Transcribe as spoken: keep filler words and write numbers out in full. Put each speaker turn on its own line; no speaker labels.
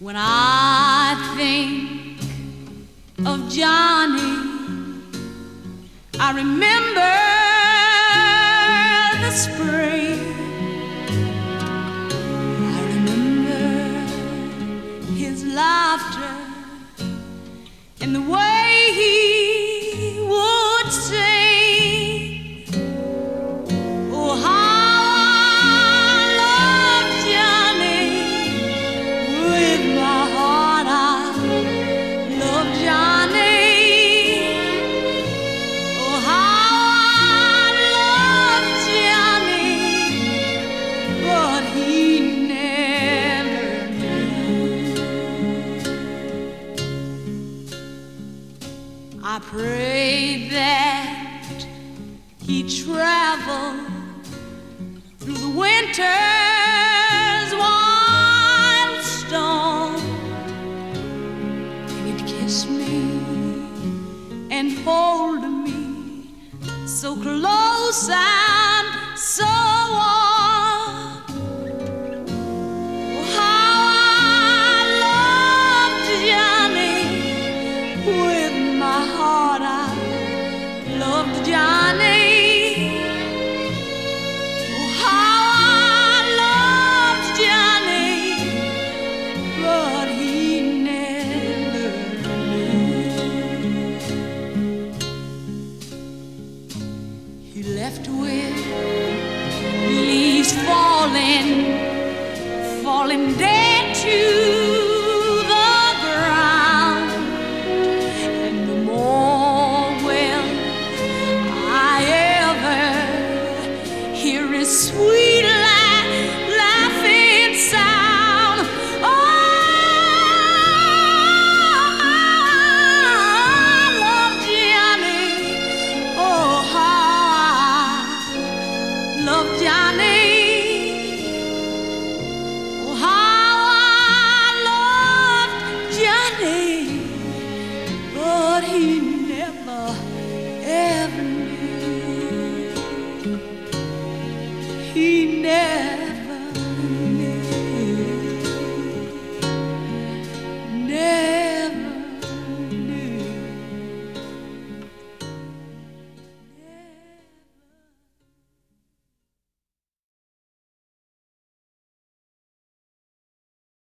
When I think of Johnny, I remember the spring. I remember his laughter and the way he would sing. Oh, how I love Johnny. With my heart I love Johnny. Oh, how I love Johnny. But he never knew. I prayed that he'd travel through the winter's wild storm, and he'd kiss me and hold me so close and so warm. Oh, how I loved Johnny. With my heart I loved Johnny. Oh, how I loved Johnny, but he never knew. He left with leaves falling, falling down.